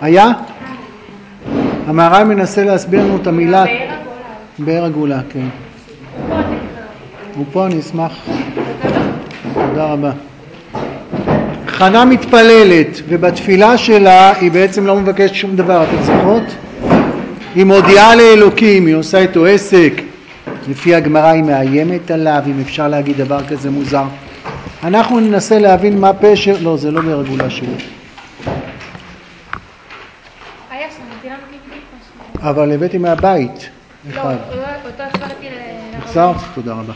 היה? המהר"ל מנסה להסביר לנו את המילה באר הגאולה, כן. הוא פה, אני אשמח. תודה רבה. חנה מתפללת, ובתפילה שלה היא בעצם לא מבקשת שום דבר, אתם זוכרות? היא מודיעה לאלוקים, היא עושה איתו עסק. לפי הגמרא היא מאיימת עליו, אם אפשר להגיד דבר כזה מוזר. אנחנו ננסה להבין מה פשר, לא, זה לא באר הגאולה שלי. אבל הבאתי מהבית. לא, אותו החזרתי החזרת? תודה רבה.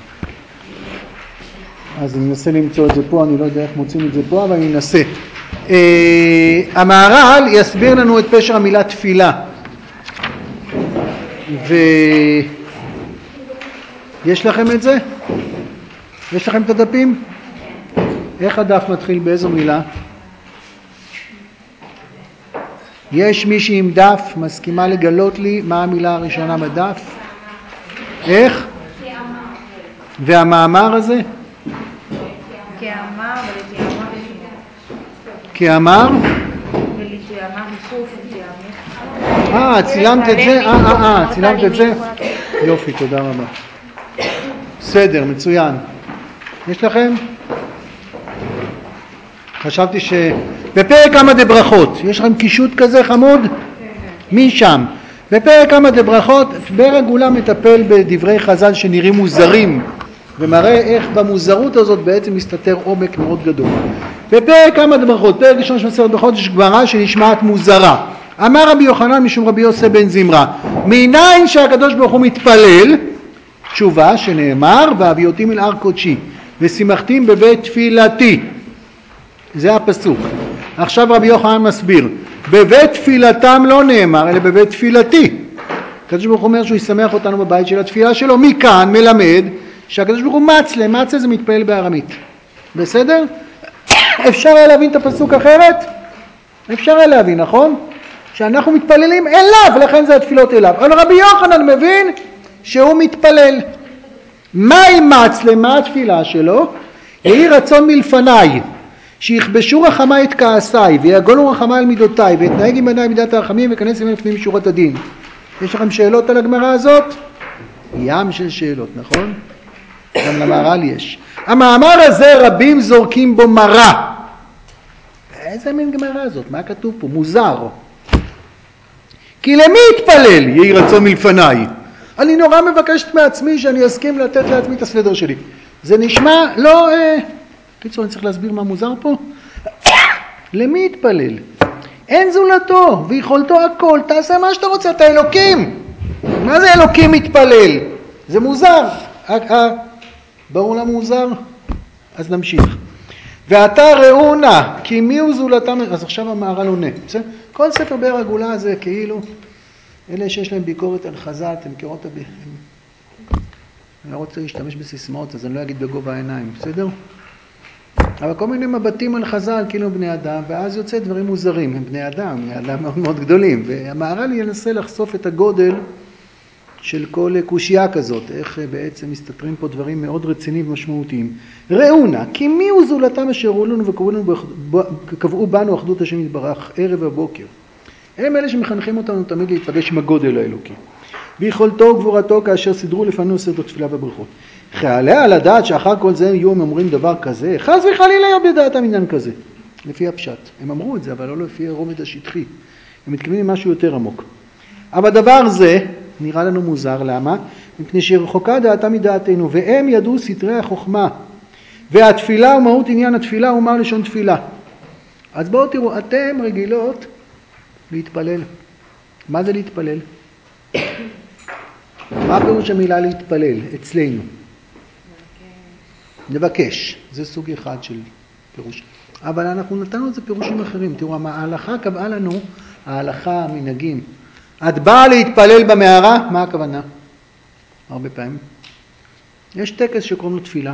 אז אני מנסה למצוא את זה פה, אני לא יודע איך מוצאים את זה פה, אבל אני אנסה. המהר"ל יסביר לנו את פשר המילה תפילה. ויש לכם את זה? יש לכם את הדפים? איך הדף מתחיל? באיזו מילה? יש מישהי עם דף מסכימה לגלות לי מה המילה הראשונה בדף? איך? והמאמר הזה? כאמר ולתיאמר כאמר? ולתיאמר מחוף צילמת את זה? צילמת את זה? יופי, תודה רבה. בסדר, מצוין. יש לכם? חשבתי בפרק כמה דברכות, יש לכם קישוט כזה חמוד? מי שם? בפרק כמה דברכות, באר הגאולה מטפל בדברי חז"ל שנראים מוזרים, ומראה איך במוזרות הזאת בעצם מסתתר עומק מאוד גדול. בפרק כמה דברכות, פרק ראשון של מסכת ברכות, יש גמרא שנשמעת מוזרה. אמר רבי יוחנן משום רבי יוסף בן זמרה, מניין שהקדוש ברוך הוא מתפלל, תשובה שנאמר, והביאותים אל הר קודשי, ושימחתים בבית תפילתי. זה הפסוק. עכשיו רבי יוחנן מסביר, בבית תפילתם לא נאמר, אלא בבית תפילתי. הקדוש ברוך הוא אומר שהוא ישמח אותנו בבית של התפילה שלו. מכאן מלמד שהקדוש ברוך הוא מצלה, מצלה זה מתפעל בארמית. בסדר? אפשר היה להבין את הפסוק אחרת? אפשר היה להבין, נכון? שאנחנו מתפללים אליו, ולכן זה התפילות אליו. אבל רבי יוחנן מבין שהוא מתפלל. מה עם מצלה? מה התפילה שלו? יהי רצון מלפניי שיכבשו רחמי את כעסיי ויגולו רחמי על מידותיי ואתנהג עם בניי מידת הרחמים וכנס עמהם לפנים משורת הדין. יש לכם שאלות על הגמרא הזאת? ים של שאלות, נכון? גם למהר"ל יש. המאמר הזה רבים זורקים בו מרה. איזה מין גמרא הזאת? מה כתוב פה? מוזר. כי למי יתפלל יהי רצון מלפניי? אני נורא מבקשת מעצמי שאני אסכים לתת לעצמי את הסדר שלי. זה נשמע לא... קיצור, אני צריך להסביר מה מוזר פה. למי יתפלל? אין זולתו ויכולתו הכל, תעשה מה שאתה רוצה, אתה אלוקים. מה זה אלוקים מתפלל? זה מוזר. ברור למה מוזר? אז נמשיך. ואתה ראונה, כי מי הוא זולתם? אז עכשיו המהר"ל עונה. כל ספר באר הגאולה הזה כאילו, אלה שיש להם ביקורת על חז"ל, אתם מכירות את אני לא רוצה להשתמש בסיסמאות, אז אני לא אגיד בגובה העיניים, בסדר? אבל כל מיני מבטים על חז"ל, כאילו בני אדם, ואז יוצא דברים מוזרים. הם בני אדם מאוד מאוד גדולים. והמהר"ל ינסה לחשוף את הגודל של כל קושייה כזאת, איך בעצם מסתתרים פה דברים מאוד רציניים ומשמעותיים. ראונה, כי מי הוא זולתם אשר ראו לנו וקבעו בנו אחדות השם יתברך ערב ובוקר. הם אלה שמחנכים אותנו תמיד להתפגש עם הגודל האלוקי. ביכולתו וגבורתו כאשר סידרו לפנינו סדר תפילה וברכות. חיילה על הדעת שאחר כל זה יהיו הם אומרים דבר כזה, חס וחלילה יהיה בדעתם עניין כזה. לפי הפשט. הם אמרו את זה, אבל לא לפי הרובד השטחי. הם מתכוונים משהו יותר עמוק. אבל דבר זה נראה לנו מוזר, למה? מפני שרחוקה דעתה מדעתנו, והם ידעו סתרי החוכמה. והתפילה ומהות עניין התפילה ומה לשון תפילה. אז בואו תראו, אתם רגילות להתפלל. מה זה להתפלל? מה פירוש המילה להתפלל אצלנו? לבקש. זה סוג אחד של פירוש. אבל אנחנו נתנו את זה פירושים אחרים. תראו, ההלכה קבעה לנו, ההלכה, המנהגים. את באה להתפלל במערה, מה הכוונה? הרבה פעמים. יש טקס שקוראים לו תפילה.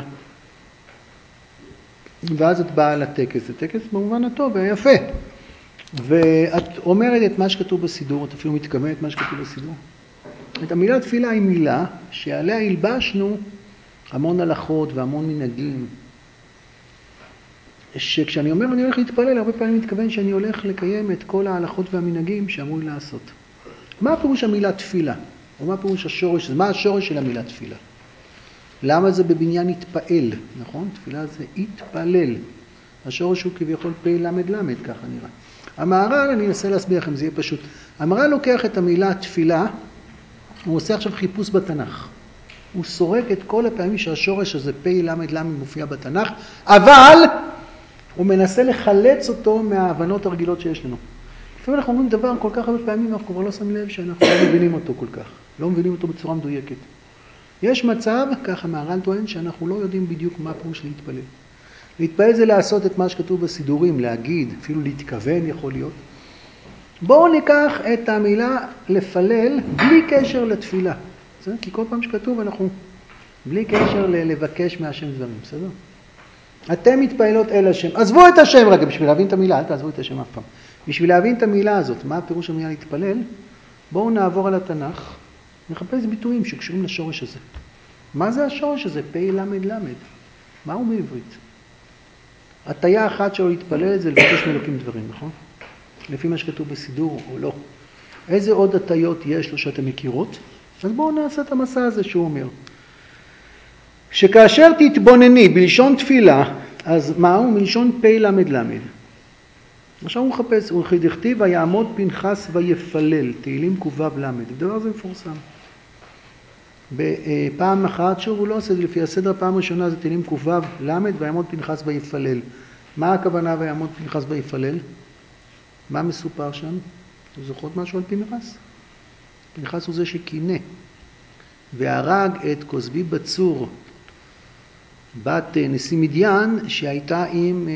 ואז את באה לטקס. זה טקס במובן הטוב והיפה. ואת אומרת את מה שכתוב בסידור, את אפילו מתכוונת את מה שכתוב בסידור. את המילה תפילה היא מילה שעליה הלבשנו המון הלכות והמון מנהגים. שכשאני אומר אני הולך להתפלל, הרבה פעמים מתכוון שאני הולך לקיים את כל ההלכות והמנהגים שאמרו לי לעשות. מה פירוש המילה תפילה? או מה פירוש השורש? מה השורש של המילה תפילה? למה זה בבניין התפעל, נכון? תפילה זה התפלל. השורש הוא כביכול פי למד למד, ככה נראה. המהר"ל, אני אנסה להסביר לכם, זה יהיה פשוט. המהר"ל לוקח את המילה תפילה, הוא עושה עכשיו חיפוש בתנ"ך. הוא סורק את כל הפעמים שהשורש הזה פי למד למד מופיע בתנ"ך, אבל הוא מנסה לחלץ אותו מההבנות הרגילות שיש לנו. לפעמים אנחנו אומרים דבר כל כך הרבה פעמים, אנחנו כבר לא שמים לב שאנחנו לא מבינים אותו כל כך. לא מבינים אותו בצורה מדויקת. יש מצב, ככה מהר"ל טוען, שאנחנו לא יודעים בדיוק מה פירוש להתפלל. להתפלל זה לעשות את מה שכתוב בסידורים, להגיד, אפילו להתכוון יכול להיות. בואו ניקח את המילה לפלל בלי קשר לתפילה. בסדר? כי כל פעם שכתוב אנחנו בלי קשר לבקש מהשם דברים, בסדר? אתם מתפעלות אל השם. עזבו את השם רגע, בשביל להבין את המילה, אל תעזבו את השם אף פעם. בשביל להבין את המילה הזאת, מה הפירוש המילה להתפלל, בואו נעבור על התנ"ך, נחפש ביטויים שקשורים לשורש הזה. מה זה השורש הזה? פי למד למד. מה הוא בעברית? הטיה אחת שלו להתפלל זה לבקש מאלוקים דברים, נכון? לפי מה שכתוב בסידור או לא. איזה עוד הטיות יש לו שאתם מכירות? אז בואו נעשה את המסע הזה שהוא אומר. שכאשר תתבונני בלשון תפילה, אז מה הוא? מלשון פי למד למד. עכשיו הוא מחפש, הוא דכתיב ויעמוד פנחס ויפלל, תהילים קו"ו למד. הדבר הזה מפורסם. בפעם אחת, שוב הוא לא עושה את זה לפי הסדר, פעם ראשונה זה תהילים קו"ו למד ויעמוד פנחס ויפלל. מה הכוונה ויעמוד פנחס ויפלל? מה מסופר שם? אתם זוכרות משהו על פנחס? פנחס הוא זה שקינא והרג את כוזבי בצור, בת נשיא מדיין, שהייתה עם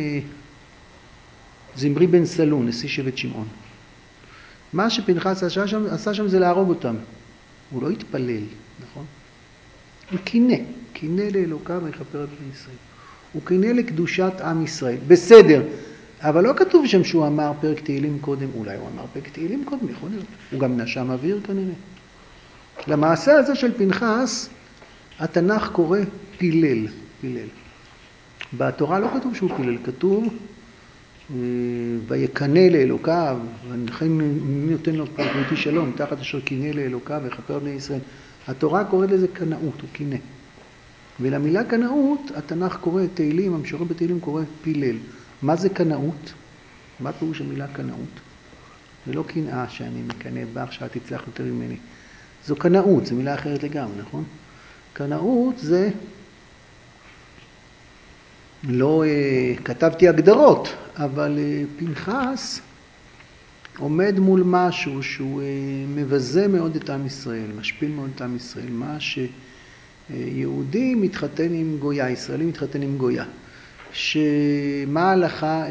זמרי בן סלון, נשיא שבט שמעון. מה שפנחס עשה שם זה להרוג אותם. הוא לא התפלל, נכון? הוא קינא לאלוקיו ויכפר את בני ישראל. הוא קינא לקדושת עם ישראל. בסדר, אבל לא כתוב שם שהוא אמר פרק תהילים קודם, אולי הוא אמר פרק תהילים קודם, יכול להיות. הוא גם נשם אוויר כנראה. למעשה הזה של פנחס, התנ"ך קורא פילל. בתורה לא כתוב שהוא פילל, כתוב ויקנא לאלוקיו, ולכן נותן לו פרקותי שלום, תחת אשר קינא לאלוקיו ויכפר בני ישראל. התורה קוראת לזה קנאות, הוא קינא. ולמילה קנאות, התנ"ך קורא תהילים, המשורר בתהילים קורא פילל. מה זה קנאות? מה פירוש המילה קנאות? זה לא קנאה שאני מקנא בך שאת תצלח יותר ממני. זו קנאות, זו מילה אחרת לגמרי, נכון? קנאות זה, לא כתבתי הגדרות, אבל פנחס עומד מול משהו שהוא מבזה מאוד את עם ישראל, משפיל מאוד את עם ישראל, מה שיהודי מתחתן עם גויה, ישראלי מתחתן עם גויה. שמה ההלכה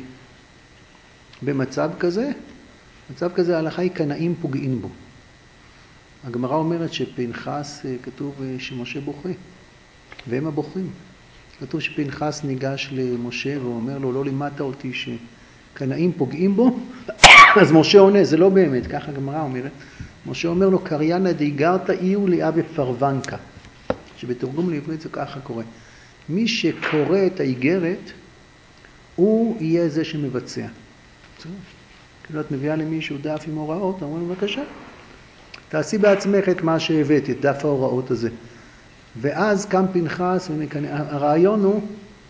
במצב כזה? במצב כזה ההלכה היא קנאים פוגעים בו. הגמרא אומרת שפנחס, כתוב שמשה בוכה, והם הבוכים. כתוב שפנחס ניגש למשה ואומר לו, לא לימדת אותי שקנאים פוגעים בו, אז משה עונה, זה לא באמת, ככה הגמרא אומרת. משה אומר לו, קריינא דאיגרת איהו לאה בפרוונקה, שבתרגום לעברית זה ככה קורה. מי שקורא את האיגרת, הוא יהיה זה שמבצע. כאילו את מביאה למישהו דף עם הוראות, אומרים, בבקשה, תעשי בעצמך את מה שהבאת, את דף ההוראות הזה. ואז קם פנחס ומקנא. הרעיון הוא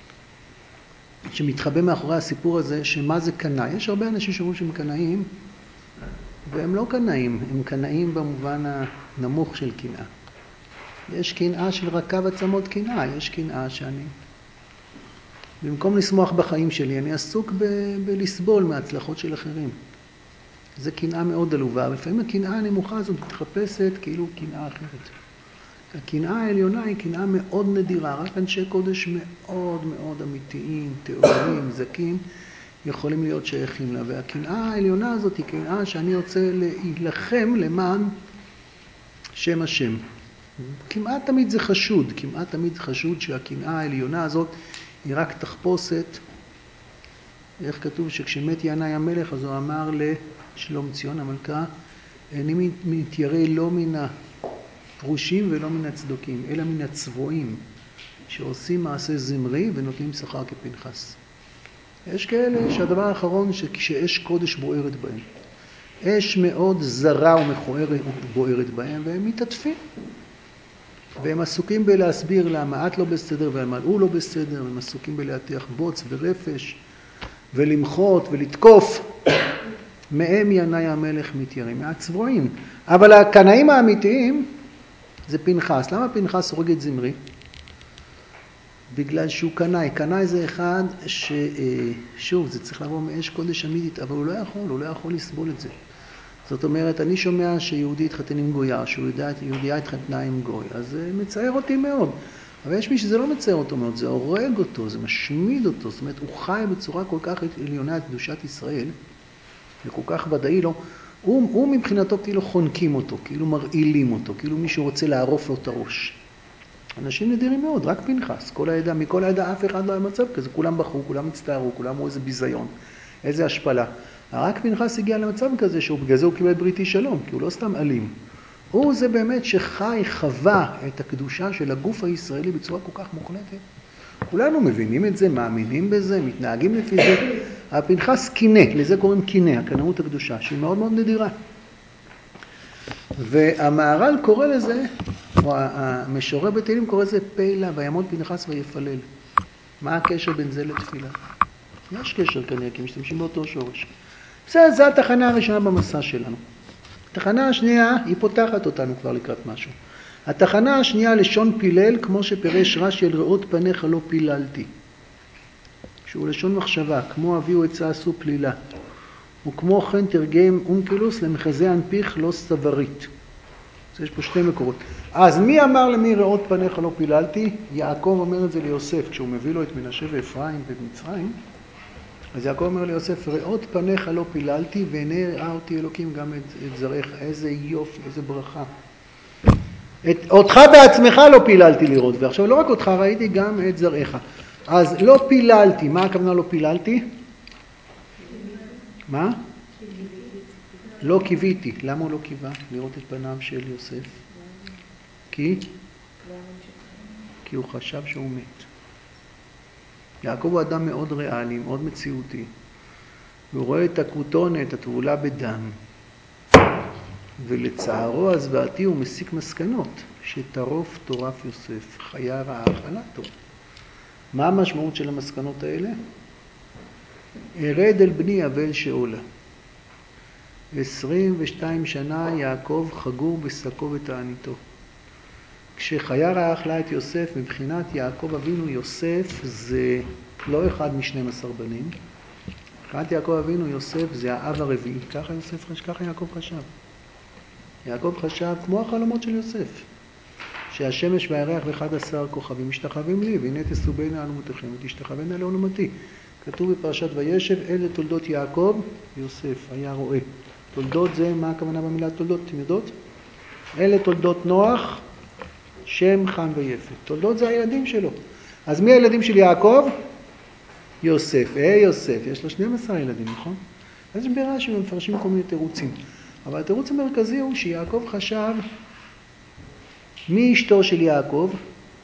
שמתחבא מאחורי הסיפור הזה, שמה זה קנא. יש הרבה אנשים שאומרים שהם קנאים, והם לא קנאים, הם קנאים במובן הנמוך של קנאה. יש קנאה של רקב עצמות קנאה, יש קנאה שאני, במקום לשמוח בחיים שלי, אני עסוק בלסבול מההצלחות של אחרים. זה קנאה מאוד עלובה, לפעמים הקנאה הנמוכה הזאת מתחפשת כאילו קנאה אחרת. הקנאה העליונה היא קנאה מאוד נדירה, רק אנשי קודש מאוד מאוד אמיתיים, תיאורים, זקים, יכולים להיות שייכים לה. והקנאה העליונה הזאת היא קנאה שאני רוצה להילחם למען שם השם. כמעט תמיד זה חשוד, כמעט תמיד זה חשוד שהקנאה העליונה הזאת היא רק תחפושת. איך כתוב שכשמת ינאי המלך אז הוא אמר לשלום ציון המלכה, אני מתיירא לא מן הפרושים ולא מן הצדוקים, אלא מן הצבועים שעושים מעשה זמרי ונותנים שכר כפנחס. יש כאלה שהדבר האחרון כשאש קודש בוערת בהם. אש מאוד זרה ומכוערת בוערת בהם, והם מתעטפים. והם עסוקים בלהסביר למה את לא בסדר ולמה הוא לא בסדר, והם עסוקים בלהטיח בוץ ורפש, ולמחות ולתקוף. מהם ינאי המלך מתיירא, מהצבועים. אבל הקנאים האמיתיים זה פנחס. למה פנחס הורג את זמרי? בגלל שהוא קנאי. קנאי זה אחד שוב, זה צריך לבוא מאש קודש אמיתית, אבל הוא לא יכול לסבול את זה. זאת אומרת, אני שומע שיהודי התחתן עם גויה, שיהודיה התחתנה עם גוי, אז זה מצער אותי מאוד. אבל יש מי שזה לא מצער אותו מאוד, זה הורג אותו, זה משמיד אותו. זאת אומרת, הוא חי בצורה כל כך עליונה את קדושת ישראל, וכל כך ודאי לו, הוא מבחינתו כאילו חונקים אותו, כאילו מרעילים אותו, כאילו מישהו רוצה לערוף לו את הראש. אנשים נדירים מאוד, רק פנחס, מכל העדה אף אחד לא היה מצב כזה, כולם בחרו, כולם הצטערו, כולם אמרו איזה ביזיון, איזה השפלה. רק פנחס הגיע למצב כזה, בגלל זה הוא קיבל בריתי שלום, כי הוא לא סתם אלים. הוא זה באמת חווה את הקדושה של הגוף הישראלי בצורה כל כך מוחלטת. כולנו מבינים את זה, מאמינים בזה, מתנהגים לפי זה. הפנחס קינא, לזה קוראים קינא, הקנאות הקדושה, שהיא מאוד מאוד נדירה. והמהר"ל קורא לזה, או המשורר בתהילים קורא לזה פלא, ויעמוד פנחס ויפלל. מה הקשר בין זה לתפילה? יש קשר כנראה, כי משתמשים באותו שורש. זו התחנה הראשונה במסע שלנו. התחנה השנייה, היא פותחת אותנו כבר לקראת משהו. התחנה השנייה, לשון פילל, כמו שפרש רש"י, אל ראות פניך לא פיללתי. שהוא לשון מחשבה, כמו אביהו עצה עשו פלילה. וכמו כן תרגם אונקלוס למחזה אנפיך לא סברית. אז יש פה שני מקורות. אז מי אמר למי ראות פניך לא פיללתי? יעקב אומר את זה ליוסף, כשהוא מביא לו את מנשה ואפרים במצרים. אז יעקב אומר ליוסף, ראות פניך לא פיללתי, והנה ראה אותי אלוקים גם את זרעך. איזה יופי, איזה ברכה. אותך בעצמך לא פיללתי לראות, ועכשיו לא רק אותך, ראיתי גם את זרעך. אז לא פיללתי, מה הכוונה לא פיללתי? מה? לא קיוויתי. למה הוא לא קיווה לראות את פניו של יוסף? כי הוא חשב שהוא מת. יעקב הוא אדם מאוד ריאלי, מאוד מציאותי. והוא רואה את הכותונת, את הטבולה בדם. ולצערו הזוועתי הוא מסיק מסקנות שטרוף טורף יוסף, חיה רעה אכלתו. מה המשמעות של המסקנות האלה? ארד אל בני אבל שאולה. 22 שנה יעקב חגור בשקו ותעניתו. כשחיה רעה אכלה את יוסף, מבחינת יעקב אבינו יוסף זה לא אחד מ12 בנים. מבחינת יעקב אבינו יוסף זה האב הרביעי. ככה יעקב חשב. יעקב חשב כמו החלומות של יוסף. שהשמש והירח ו11 כוכבים משתחווים לי, והנה תסעו בין אלומותיכם ותשתחווינה לעולמתי. כתוב בפרשת וישב, אלה תולדות יעקב, יוסף היה רואה. תולדות זה, מה הכוונה במילה תולדות? אתם יודעות? אלה תולדות נוח, שם, חם ויפת. תולדות זה הילדים שלו. אז מי הילדים של יעקב? יוסף. יוסף, יש לו 12 ילדים, נכון? אז ברש"י מפרשים כל מיני תירוצים. אבל התירוץ המרכזי הוא שיעקב חשב, מי אשתו של יעקב?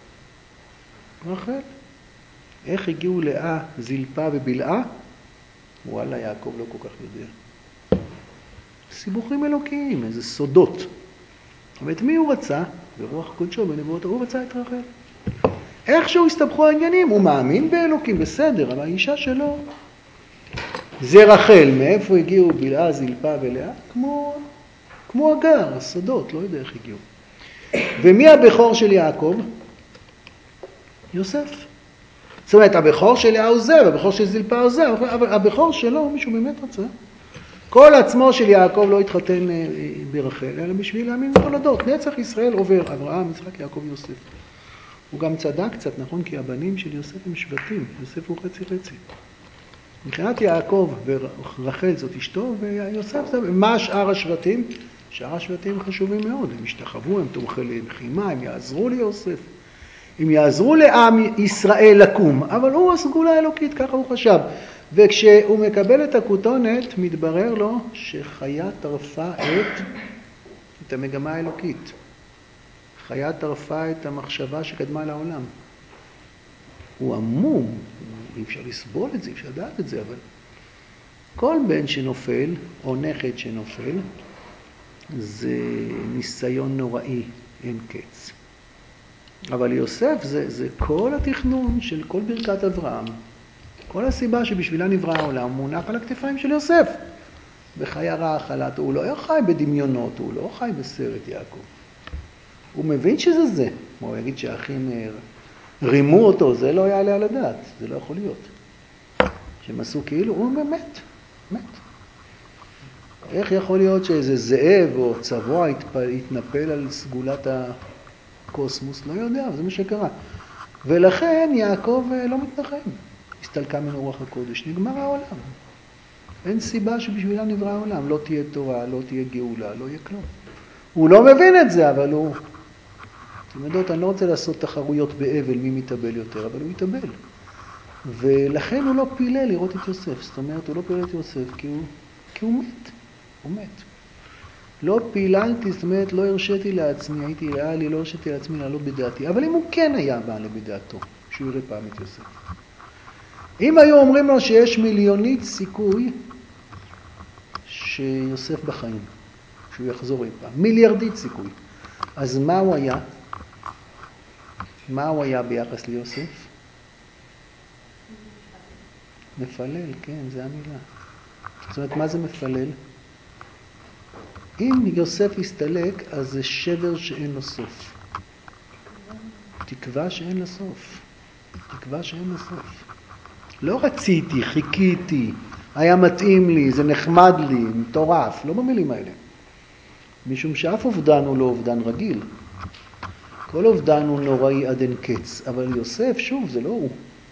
רחל. איך הגיעו לאה, זלפה ובלעה? וואלה, יעקב לא כל כך יודע. סיבוכים אלוקיים, איזה סודות. אבל את מי הוא רצה? ברוח קודשו, בנבואות, הוא רצה את רחל. איכשהו הסתבכו העניינים, הוא מאמין באלוקים, בסדר, אבל האישה שלו זה רחל. מאיפה הגיעו בלעה, זלפה ולאה? כמו אגר, הסודות, לא יודע איך הגיעו. ומי הבכור של יעקב? יוסף. זאת אומרת, הבכור של לאה הוא זה, הבכור של זלפה הוא זה, אבל הבכור שלו, מישהו באמת רצה. כל עצמו של יעקב לא התחתן ברחל, אלא בשביל להאמין בתולדות. נצח ישראל עובר, אברהם, יצחק, יעקב, יוסף. הוא גם צדק קצת, נכון? כי הבנים של יוסף הם שבטים, יוסף הוא חצי חצי. מבחינת יעקב ורחל זאת אשתו, ויוסף זה, מה שאר השבטים? שאר השבטים חשובים מאוד, הם השתחוו, הם תומכי לחימה, הם יעזרו ליוסף. הם יעזרו לעם ישראל לקום, אבל הוא הסגולה האלוקית, ככה הוא חשב. וכשהוא מקבל את הכותונת, מתברר לו שחיה טרפה את המגמה האלוקית. חיה טרפה את המחשבה שקדמה לעולם. הוא עמום, אי אפשר לסבול את זה, אי אפשר לדעת את זה, אבל כל בן שנופל, או נכד שנופל, זה ניסיון נוראי, אין קץ. אבל יוסף זה כל התכנון של כל ברכת אברהם. כל הסיבה שבשבילה נברא העולם מונח על הכתפיים של יוסף. בחיי הרעה חלת, הוא לא חי בדמיונות, הוא לא חי בסרט יעקב. הוא מבין שזה זה. הוא יגיד שהאחים רימו אותו, זה לא יעלה על הדעת, זה לא יכול להיות. שהם עשו כאילו, הוא באמת, מת. איך יכול להיות שאיזה זאב או צבוע יתנפל על סגולת הקוסמוס? לא יודע, זה מה שקרה. ולכן יעקב לא מתנחם. הסתלקה מן רוח הקודש, נגמר העולם. אין סיבה שבשבילה נברא העולם. לא תהיה תורה, לא תהיה גאולה, לא יהיה כלום. הוא לא מבין את זה, אבל הוא... אתם יודעות, אני לא רוצה לעשות תחרויות באבל מי מתאבל יותר, אבל הוא מתאבל. ולכן הוא לא פילה לראות את יוסף. זאת אומרת, הוא לא פילה את יוסף כי הוא מת. הוא מת. לא פיללתי, זאת אומרת, לא הרשיתי לעצמי, הייתי ריאלי, לא הרשיתי לעצמי לעלות בדעתי. אבל אם הוא כן היה בעלה בדעתו, שהוא יראה פעם את יוסף. אם היו אומרים לו שיש מיליונית סיכוי שיוסף בחיים, שהוא יחזור אי פעם, מיליארדית סיכוי. אז מה הוא היה? מה הוא היה ביחס ליוסף? מפלל, כן, זה המילה. זאת אומרת, מה זה מפלל? אם יוסף יסתלק, אז זה שבר שאין לו סוף. תקווה שאין לה סוף. תקווה שאין לה סוף. לא רציתי, חיכיתי, היה מתאים לי, זה נחמד לי, מטורף, לא במילים האלה. משום שאף אובדן הוא לא אובדן רגיל. כל אובדן הוא נוראי עד אין קץ, אבל יוסף, שוב, זה לא הוא.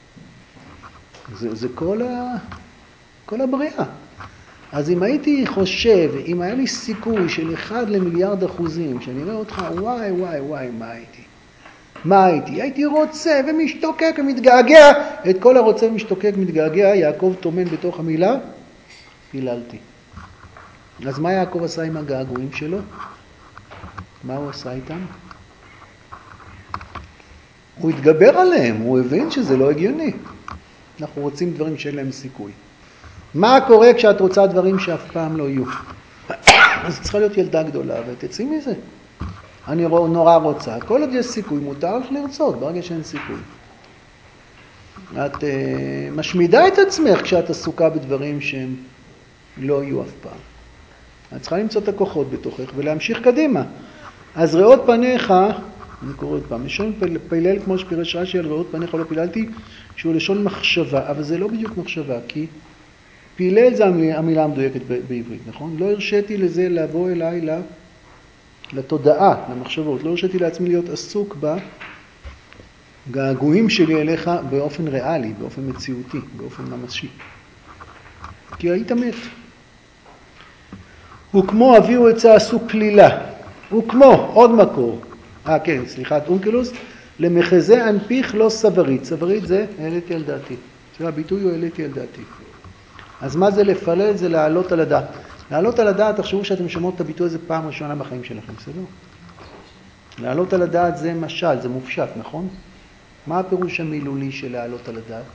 זה כל הבריאה. אז אם הייתי חושב, אם היה לי סיכוי של 1 למיליארד אחוזים, שאני אראה אותך, וואי, וואי, וואי, מה הייתי? מה הייתי? הייתי רוצה ומשתוקק ומתגעגע. את כל הרוצה ומשתוקק ומתגעגע, יעקב תומן בתוך המילה, פיללתי. אז מה יעקב עשה עם הגעגועים שלו? מה הוא עשה איתם? הוא התגבר עליהם, הוא הבין שזה לא הגיוני. אנחנו רוצים דברים שאין להם סיכוי. מה קורה כשאת רוצה דברים שאף פעם לא יהיו? אז צריכה להיות ילדה גדולה ותצאי מזה. אני נורא רוצה. כל עוד יש סיכוי, מותר לך לרצות, ברגע שאין סיכוי. את משמידה את עצמך כשאת עסוקה בדברים שהם לא יהיו אף פעם. את צריכה למצוא את הכוחות בתוכך ולהמשיך קדימה. אז ראות פניך, אני קורא עוד פעם, לשון פילל כמו שפירש רש"י על ראות פניך לא פיללתי, שהוא לשון מחשבה, אבל זה לא בדיוק מחשבה, כי פילל זה המילה המדויקת בעברית, נכון? לא הרשיתי לזה לבוא אליי לתודעה, למחשבות, לא הרשיתי לעצמי להיות עסוק בגעגועים שלי אליך באופן ריאלי, באופן מציאותי, באופן ממשי. כי היית מת. וכמו אביהו עצה עשו פלילה, וכמו עוד מקור, כן, סליחת אונקלוס, למחזה אנפיך לא סברית, סברית זה העליתי על דעתי, זה הביטוי הוא העליתי על דעתי. אז מה זה לפלל? זה לעלות על הדעת. לעלות על הדעת, תחשבו שאתם שומעות את הביטוי הזה פעם ראשונה בחיים שלכם, בסדר? לעלות על הדעת זה משל, זה מופשט, נכון? מה הפירוש המילולי של לעלות על הדעת?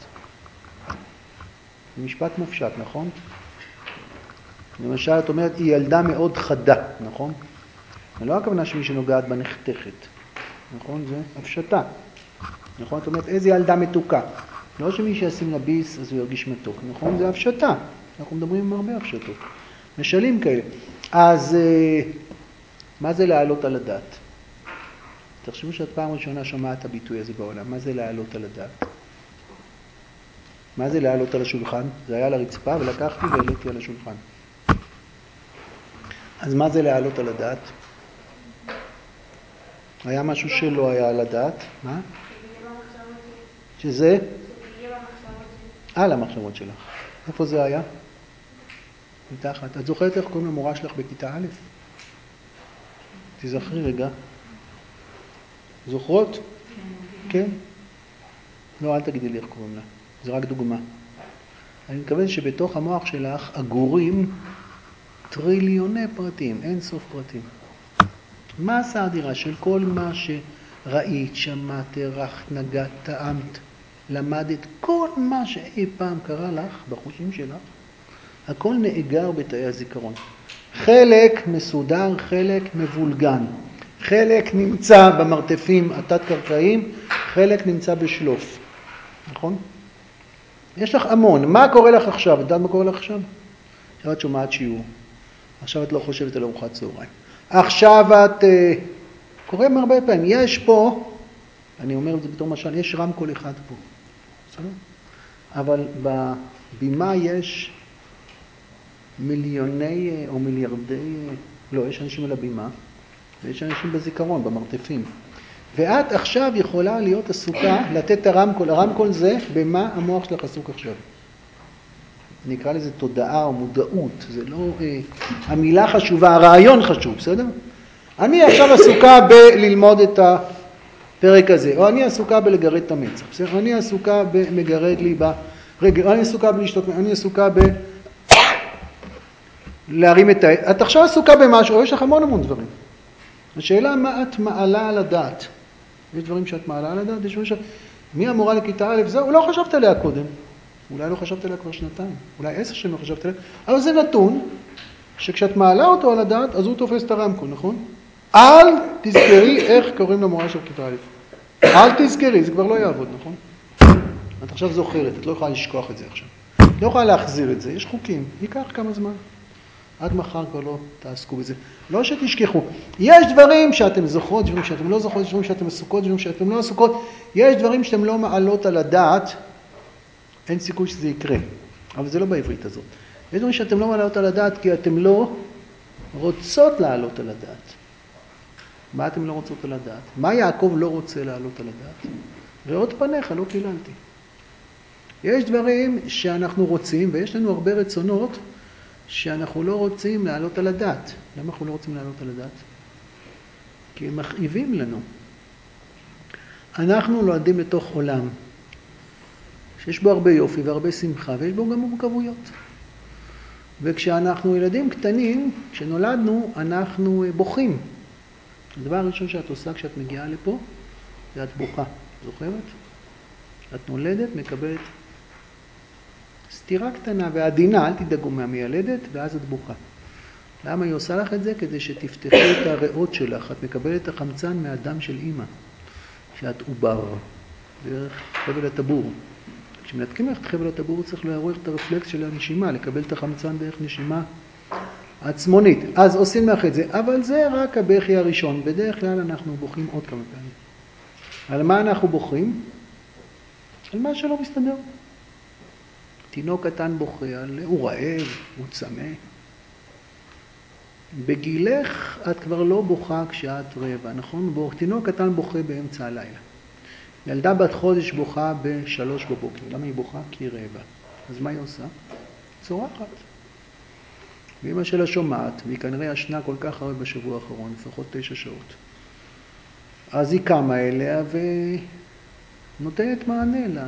זה משפט מופשט, נכון? למשל, את אומרת, היא ילדה מאוד חדה, נכון? זה לא הכוונה שמי שנוגעת בה נחתכת, נכון? זה הפשטה. נכון? את אומרת, איזה ילדה מתוקה. לא שמי שישים לה ביס, אז הוא ירגיש מתוק, נכון? זה הפשטה. אנחנו מדברים עם הרבה הפשטות. משלים כאלה. אז מה זה לעלות על הדעת? תחשבו שאת פעם ראשונה שומעת את הביטוי הזה בעולם. מה זה לעלות על הדעת? מה זה לעלות על השולחן? זה היה על הרצפה ולקחתי והעליתי על השולחן. אז מה זה לעלות על הדעת? היה משהו שלא היה על הדעת. מה? שזה? על המחשבות שלך. איפה זה היה? מתחת. את זוכרת איך קוראים למורה שלך בכיתה א'? תזכרי רגע. זוכרות? כן? לא, אל תגידי לי איך קוראים לה. זה רק דוגמה. אני מתכוון שבתוך המוח שלך אגורים טריליוני פרטים, אין סוף פרטים. מסה אדירה של כל מה שראית, שמעת, ערכת, נגעת, טעמת, למדת כל מה שאי פעם קרה לך בחושים שלך, הכל נאגר בתאי הזיכרון. חלק מסודר, חלק מבולגן. חלק נמצא במרתפים התת-קרקעיים, חלק נמצא בשלוף. נכון? יש לך המון. מה קורה לך עכשיו? את יודעת מה קורה לך עכשיו? עכשיו את שומעת שיעור. עכשיו את לא חושבת על ארוחת צהריים. עכשיו את... קורה הרבה פעמים. יש פה, אני אומר את זה בתור משל, יש רמקול אחד פה. בסדר? אבל בבימה יש מיליוני או מיליארדי... לא, יש אנשים על הבימה, ויש אנשים בזיכרון, במרתפים. ואת עכשיו יכולה להיות עסוקה, לתת את הרמקול. הרמקול זה במה המוח שלך עסוק עכשיו. אני אקרא לזה תודעה או מודעות. זה לא... המילה חשובה, הרעיון חשוב, בסדר? אני עכשיו עסוקה בללמוד את הפרק הזה, או אני עסוקה בלגרד את המצח, בסדר? אני עסוקה במגרד לי ברגל, אני עסוקה בלשתות, אני עסוקה להרים את את עכשיו עסוקה במשהו, יש לך המון דברים. השאלה מה את מעלה על הדעת. יש דברים שאת מעלה על הדעת, יש דברים מי המורה לכיתה א', זהו, לא חשבת עליה קודם. אולי לא חשבת עליה כבר שנתיים, אולי 10 שנים לא חשבת עליה, אבל זה נתון שכשאת מעלה אותו על הדעת, אז הוא תופס את הרמקול, נכון? אל תזכרי איך קוראים למורה של כיתה א'. אל תזכרי, זה כבר לא יעבוד, נכון? את עכשיו זוכרת, את לא יכולה לשכוח את זה עכשיו. את לא יכולה להחזיר את זה, יש חוקים, ייקח כמה זמן. עד מחר כבר לא תעסקו בזה. לא שתשכחו. יש דברים שאתם זוכרות, דברים שאתם לא זוכרות, דברים שאתם עסוקות, דברים שאתם לא עסוקות. יש דברים שאתם לא מעלות על הדעת, אין סיכוי שזה יקרה. אבל זה לא בעברית הזאת. יש דברים שאתם לא מעלות על הדעת כי אתם לא רוצות לעלות על הדעת. מה אתם לא רוצות על הדעת? מה יעקב לא רוצה לעלות על הדעת? ראות פניך, לא קיללתי. יש דברים שאנחנו רוצים, ויש לנו הרבה רצונות, שאנחנו לא רוצים לעלות על הדעת. למה אנחנו לא רוצים לעלות על הדעת? כי הם מכאיבים לנו. אנחנו נולדים לתוך עולם שיש בו הרבה יופי והרבה שמחה, ויש בו גם מורכבויות. וכשאנחנו ילדים קטנים, כשנולדנו, אנחנו בוכים. הדבר הראשון שאת עושה כשאת מגיעה לפה, זה את בוכה. זוכרת? את נולדת, מקבלת סתירה קטנה ועדינה, אל תדאגו מהמיילדת, ואז את בוכה. למה היא עושה לך את זה? כדי שתפתחי את הריאות שלך. את מקבלת את החמצן מהדם של אמא, שאת עובר, דרך חבל הטבור. כשמנתקים לך את חבל הטבור, צריך לעורר את הרפלקס של הנשימה, לקבל את החמצן דרך נשימה עצמונית. אז עושים לך את זה, אבל זה רק הבכי הראשון. בדרך כלל אנחנו בוכים עוד כמה פעמים. על מה אנחנו בוכים? על מה שלא מסתדר. תינוק קטן בוכה, הוא רעב, הוא צמא. בגילך את כבר לא בוכה כשאת רעבה, נכון? תינוק קטן בוכה באמצע הלילה. ילדה בת חודש בוכה ב3 בבוקר. למה היא בוכה? כי היא רעבה. אז מה היא עושה? צורחת. ואמא שלה שומעת, והיא כנראה ישנה כל כך הרבה בשבוע האחרון, לפחות 9 שעות. אז היא קמה אליה ונותנת מענה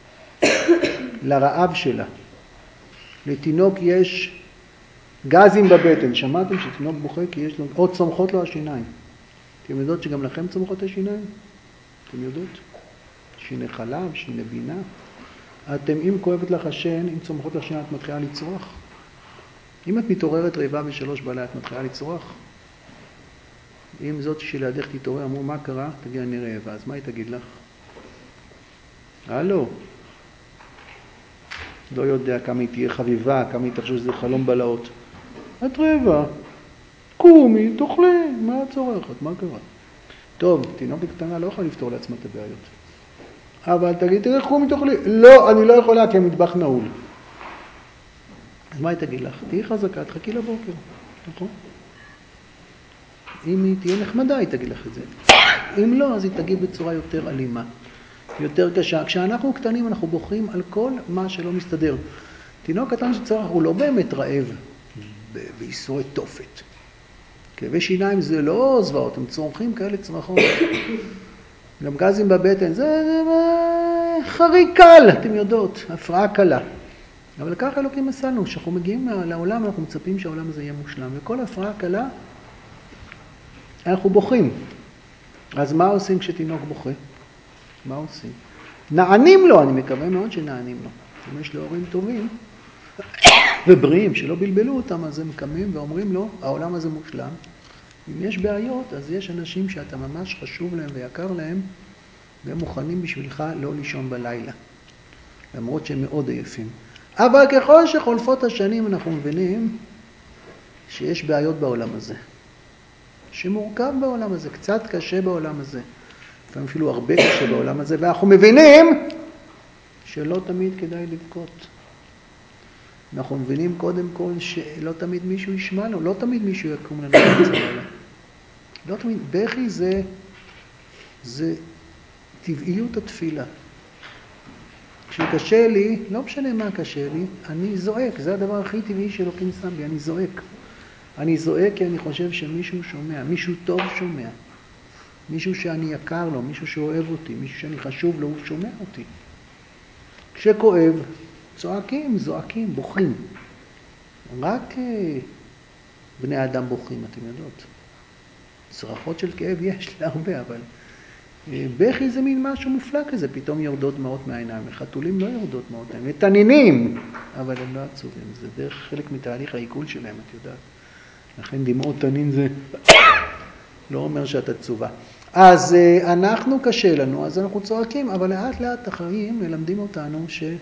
לרעב שלה. לתינוק יש גזים בבטן. שמעתם שתינוק בוכה כי יש לו, עוד צומחות לו השיניים. אתם יודעות שגם לכם צומחות השיניים? אתם יודעות? שיני חלב, שיני בינה. אתם, אם כואבת לך השן, אם צומחות לך השיניים, את מתחילה לצרוח. אם את מתעוררת רעבה ב3 בלילה, את מתחילה לצרוח. אם זאת שלידך תתעורר, אמרו, מה קרה? תגיד, אני רעבה. אז מה היא תגיד לך? הלו. לא יודע כמה היא תהיה חביבה, כמה היא תחשוב שזה חלום בלעות. את רעבה. קומי, תאכלי. מה את צורחת? מה קרה? טוב, תינוקת קטנה לא יכולה לפתור לעצמה את הבעיות. אבל תגיד, תראה, קומי, תאכלי. לא, אני לא יכולה כי המטבח נעול. אז מה היא תגיד לך? תהי חזקה, תחכי לבוקר. נכון? אם היא תהיה נחמדה, היא תגיד לך את זה. אם לא, אז היא תגיד בצורה יותר אלימה, יותר קשה. כשאנחנו קטנים, אנחנו בוכים על כל מה שלא מסתדר. תינוק קטן שצריך, הוא לא באמת רעב ביסורי תופת. כאבי שיניים זה לא זוועות, הם צורכים כאלה צרחות. גם גזים בבטן, זה חריג קל, אתם יודעות, הפרעה קלה. אבל ככה אלוקים עשה לנו, כשאנחנו מגיעים לעולם, אנחנו מצפים שהעולם הזה יהיה מושלם. וכל הפרעה קלה, אנחנו בוכים. אז מה עושים כשתינוק בוכה? מה עושים? נענים לו, אני מקווה מאוד שנענים לו. אם יש לו הורים טובים ובריאים שלא בלבלו אותם, אז הם קמים ואומרים לו, העולם הזה מושלם. אם יש בעיות, אז יש אנשים שאתה ממש חשוב להם ויקר להם, והם מוכנים בשבילך לא לישון בלילה, למרות שהם מאוד עייפים. אבל ככל שחולפות השנים אנחנו מבינים שיש בעיות בעולם הזה, שמורכב בעולם הזה, קצת קשה בעולם הזה, לפעמים אפילו הרבה קשה בעולם הזה, ואנחנו מבינים שלא תמיד כדאי לבכות. אנחנו מבינים קודם כל שלא תמיד מישהו ישמע לו, לא תמיד מישהו יקום לנו בצלילה. לא תמיד, בכי זה טבעיות התפילה. כשקשה לי, לא משנה מה קשה לי, אני זועק, זה הדבר הכי טבעי שאלוקים שם בי, אני זועק. אני זועק כי אני חושב שמישהו שומע, מישהו טוב שומע. מישהו שאני יקר לו, מישהו שאוהב אותי, מישהו שאני חשוב לו, הוא שומע אותי. כשכואב, צועקים, זועקים, בוכים. רק בני אדם בוכים, אתם יודעות. צרחות של כאב יש להרבה, אבל בכי זה מין משהו מופלא כזה, פתאום יורדות דמעות מהעיניים. לחתולים לא יורדות דמעות מהעיניים, לתנינים, אבל הם לא עצובים. זה דרך חלק מתהליך העיכול שלהם, את יודעת. לכן דמעות תנין זה לא אומר שאת עצובה. אז אנחנו קשה לנו, אז אנחנו צועקים, אבל לאט לאט החיים מלמדים אותנו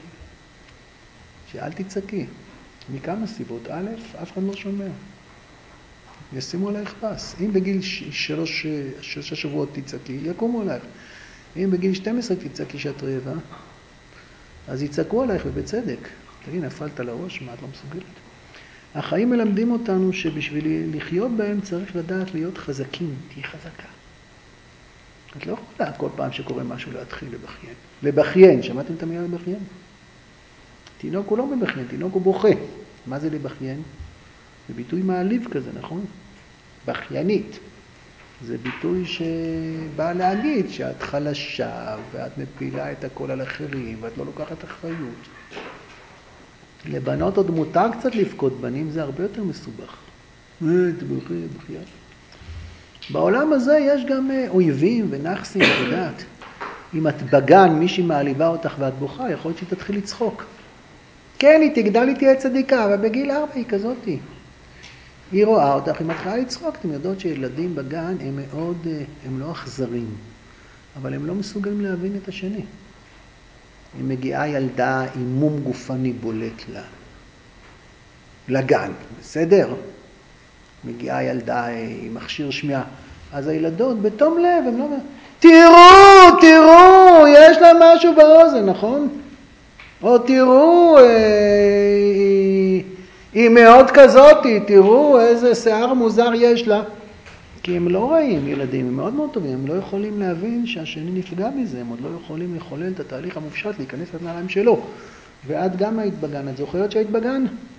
שאל תצעקי. מכמה סיבות. א', אף אחד לא שומע. ישימו עלייך פס. אם בגיל 3 שבועות תצעקי, יקומו עלייך. אם בגיל 12 תצעקי שאת רעבה, אז יצעקו עלייך ובצדק. תגיד, נפלת לראש, מה את לא מסוגלת? החיים מלמדים אותנו שבשביל לחיות בהם צריך לדעת להיות חזקים. תהי חזקה. את לא יכולה כל פעם שקורה משהו להתחיל לבכיין. לבכיין, שמעתם את המילה לבכיין? תינוק הוא לא מבכיין, תינוק הוא בוכה. מה זה לבכיין? זה ביטוי מעליב כזה, נכון? בכיינית. זה ביטוי שבא להגיד שאת חלשה ואת מפילה את הכל על אחרים ואת לא לוקחת אחריות. לבנות עוד מותר קצת לפקוד, בנים זה הרבה יותר מסובך. בכייה. בעולם הזה יש גם אויבים ונחסים, את יודעת. אם את בגן, מישהי מעליבה אותך ואת בוכה, יכול להיות שהיא תתחיל לצחוק. כן, היא תגדל, היא תהיה צדיקה, אבל בגיל 4 היא כזאת. היא רואה אותך, היא מתחילה לצחוק. אתם יודעות שילדים בגן הם לא אכזרים, אבל הם לא מסוגלים להבין את השני. אם מגיעה ילדה עם מום גופני בולט לגן, בסדר? מגיעה ילדה עם מכשיר שמיעה, אז הילדות בתום לב, הם לא אומרים, תראו, יש לה משהו באוזן, נכון? או תראו, היא מאוד כזאת, תראו איזה שיער מוזר יש לה. כי הם לא רעים ילדים, הם מאוד מאוד טובים, הם לא יכולים להבין שהשני נפגע מזה, הם עוד לא יכולים לחולל את התהליך המופשט, להיכנס לנעליים שלו. ואת גם היית בגן, את זוכרת שהיית בגן?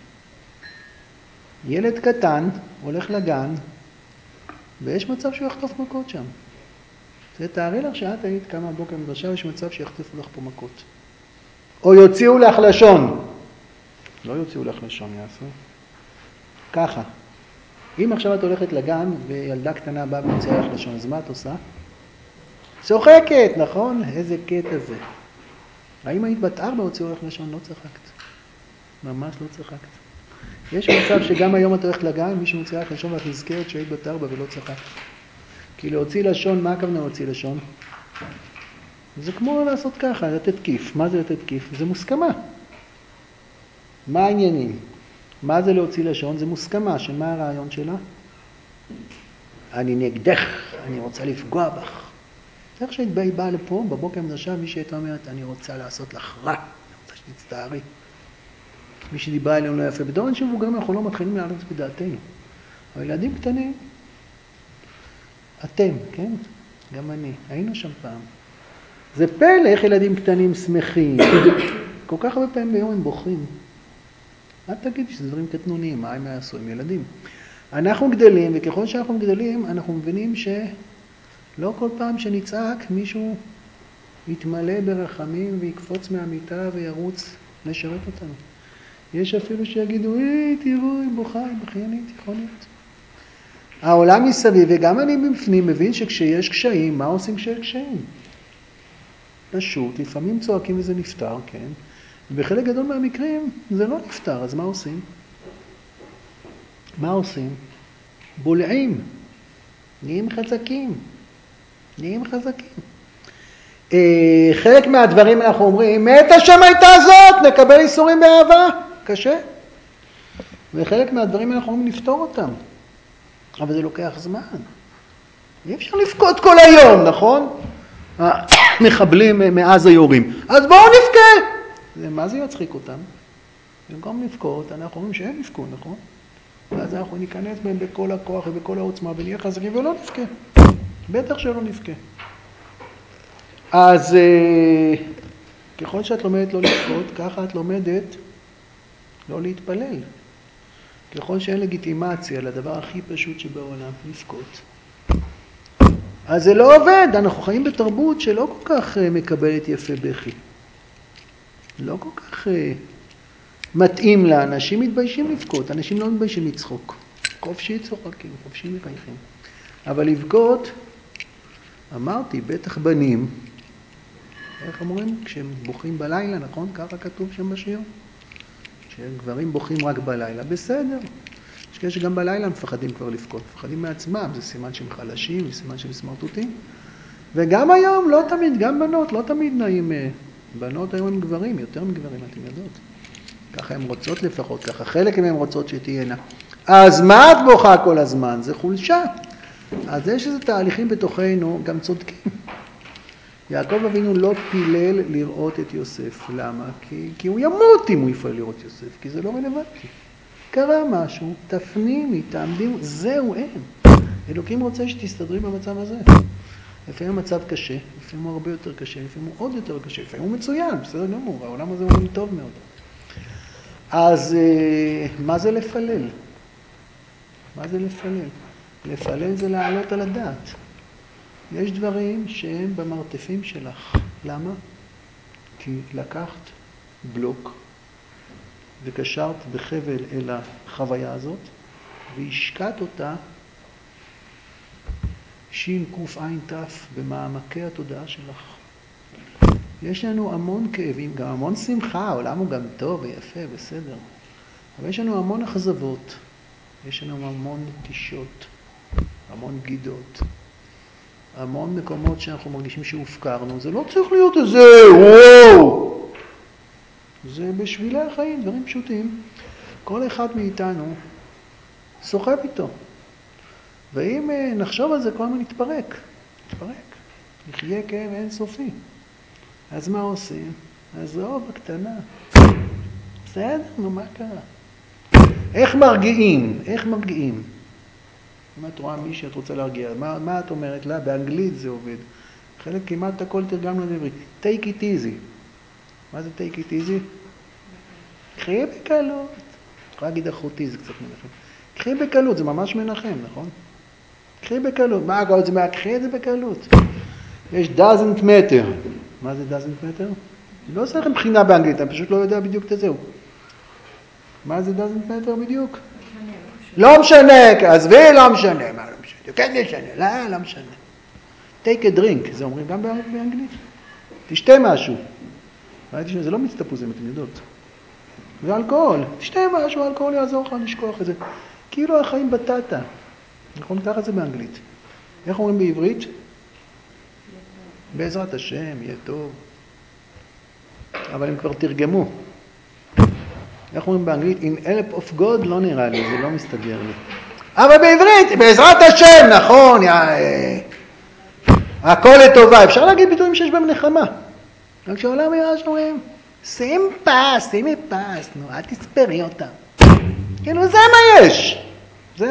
ילד קטן הולך לגן, ויש מצב שהוא יחטוף מכות שם. זה תארי לך שאת היית כמה בוקר מדרשה, יש מצב שיחטפו לך פה מכות. או יוציאו לך לשון. לא יוציאו לך לשון, יעשו. ככה. אם עכשיו את הולכת לגן וילדה קטנה באה ויוציאה לך לשון, אז מה את עושה? צוחקת, נכון? איזה קטע זה. האם היית בת 4 הוציאו לך לשון? לא צחקת. ממש לא צחקת. יש מצב שגם היום את הולכת לגן, מישהו מוציאה לך לשון ואת נזכרת שהיית בת 4 ולא צחקת. כי להוציא לשון, מה הכוונה להוציא לשון? זה כמו לעשות ככה, לתת כיף. מה זה לתת כיף? זה מוסכמה. מה העניינים? מה זה להוציא לשון? זה מוסכמה. שמה הרעיון שלה? אני נגדך, אני רוצה לפגוע בך. איך שהיית באה לפה, בבוקר מדרשה, מי שהייתה אומרת, אני רוצה לעשות לך רע. אני רוצה שתצטערי. מי שדיברה אלינו לא יפה. בדור אנשים מבוגרים אנחנו לא מתחילים להעלות בדעתנו. אבל ילדים קטנים, אתם, כן? גם אני. היינו שם פעם. זה פלא איך ילדים קטנים שמחים. כל כך הרבה פעמים ביום הם בוכים. אל תגידי שזה דברים קטנוניים, מה הם יעשו עם ילדים? אנחנו גדלים, וככל שאנחנו גדלים, אנחנו מבינים שלא כל פעם שנצעק, מישהו יתמלא ברחמים ויקפוץ מהמיטה וירוץ לשרת אותנו. יש אפילו שיגידו, תראו, היא בוכה, היא בכיינית, יכול להיות. העולם מסביב, וגם אני בפנים, מבין שכשיש קשיים, מה עושים כשיש קשיים? פשוט, לפעמים צועקים וזה נפטר, כן? ובחלק גדול מהמקרים זה לא נפטר, אז מה עושים? מה עושים? בולעים, נהיים חזקים, נהיים חזקים. חלק מהדברים אנחנו אומרים, מת השם הייתה זאת, נקבל איסורים באהבה, קשה. וחלק מהדברים אנחנו אומרים לפתור אותם, אבל זה לוקח זמן. אי אפשר לפקוד כל היום, נכון? מחבלים מאז היורים. אז בואו נפקה. מה זה יצחיק אותם? במקום לפקוד, אנחנו אומרים שהם יפקו, נכון? ואז אנחנו ניכנס בהם בכל הכוח ובכל העוצמה ונהיה חזקים ולא נפקה. בטח שלא נפקה. אז ככל שאת לומדת לא לפקוד, ככה את לומדת לא להתפלל. ככל שאין לגיטימציה לדבר הכי פשוט שבעולם, לפקוד. אז זה לא עובד, אנחנו חיים בתרבות שלא כל כך מקבלת יפה בכי. לא כל כך מתאים לה, אנשים מתביישים לבכות, אנשים לא מתביישים לצחוק. חופשי צוחקים, חופשי מחייכים. אבל לבכות, אמרתי, בטח בנים, איך אומרים? כשהם בוכים בלילה, נכון? ככה כתוב שם בשיר? כשגברים בוכים רק בלילה, בסדר. יש כאלה שגם בלילה מפחדים כבר לבכות, מפחדים מעצמם, זה סימן שהם חלשים, זה סימן שהם סמרטוטים. וגם היום, לא תמיד, גם בנות, לא תמיד נעים, בנות היום הם גברים, יותר מגברים, אתם יודעות. ככה הן רוצות לפחות, ככה חלק מהן רוצות שתהיינה. אז מה את בוכה כל הזמן? זה חולשה. אז יש איזה תהליכים בתוכנו, גם צודקים. יעקב אבינו לא פילל לראות את יוסף. למה? כי הוא ימות אם הוא יפעל לראות יוסף, כי זה לא רלוונטי. קרה משהו, תפנימי, תעמדים, זהו אין. אלוקים רוצה שתסתדרי במצב הזה. לפעמים המצב קשה, לפעמים הוא הרבה יותר קשה, לפעמים הוא עוד יותר קשה, לפעמים הוא מצוין, בסדר גמור, העולם הזה הוא עולם טוב מאוד. אז מה זה לפלל? מה זה לפלל? לפלל זה לעלות על הדעת. יש דברים שהם במרתפים שלך. למה? כי לקחת בלוק וקשרת בחבל אל החוויה הזאת והשקעת אותה שין קוף עין תף במעמקי התודעה שלך. יש לנו המון כאבים, גם המון שמחה, העולם הוא גם טוב ויפה, בסדר. אבל יש לנו המון אכזבות, יש לנו המון נטישות, המון בגידות, המון מקומות שאנחנו מרגישים שהופקרנו. זה לא צריך להיות איזה וואו! זה בשבילי החיים, דברים פשוטים. כל אחד מאיתנו סוחב איתו. ואם נחשוב על זה, כל הזמן נתפרק. נחיה כאב אינסופי. אז מה עושים? עזוב, בקטנה. בסדר, נו, מה קרה? איך מרגיעים? אם את רואה מי שאת רוצה להרגיע, מה את אומרת לה? באנגלית זה עובד. חלק כמעט הכל תרגמנו לעברית. Take it easy. מה זה take it easy? קחי בקלות. יכולה להגיד אחותי, זה קצת מנחם. קחי בקלות, זה ממש מנחם, נכון? קחי בקלות. מה הקלות? זה מה? קחי את זה בקלות. יש doesn't matter. מה זה doesn't matter? אני לא עושה לכם בחינה באנגלית, אני פשוט לא יודע בדיוק את זה. מה זה doesn't matter בדיוק? לא משנה, עזבי, לא משנה. מה לא משנה? כן משנה, לא משנה. take a drink, זה אומרים גם באנגלית. תשתה משהו. ראיתי שזה לא מצטפוזם, אתם יודעות. זה אלכוהול. תשתה משהו, אלכוהול יעזור לך לשכוח את זה. כאילו החיים בטטה. נכון? ככה זה באנגלית. איך אומרים בעברית? בעזרת השם, יהיה טוב. אבל הם כבר תרגמו. איך אומרים באנגלית? In help of God לא נראה לי, זה לא מסתדר לי. אבל בעברית, בעזרת השם, נכון, הכל לטובה. אפשר להגיד ביטויים שיש בהם נחמה. רק שהעולם היה שאומרים, שים פס, נו, אל תספרי אותם. כאילו, זה מה יש. זה